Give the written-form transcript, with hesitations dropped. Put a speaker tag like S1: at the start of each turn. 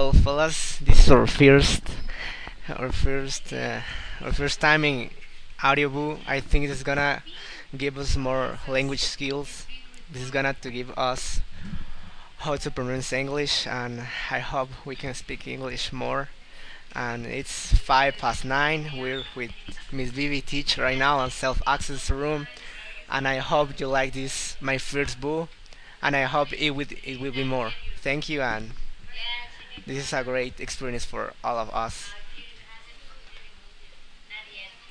S1: Well, fellas, this is our first, uh, our first time in audiobook. I think this is gonna give us more language skills. This is gonna to give us how to pronounce English, and I hope we can speak English more. And it's 5 past 9. We're with Miss Vivi teach right now on self-access room, and I hope you like this my first book, and I hope it will be more. Thank you, and this is a great experience for all of us.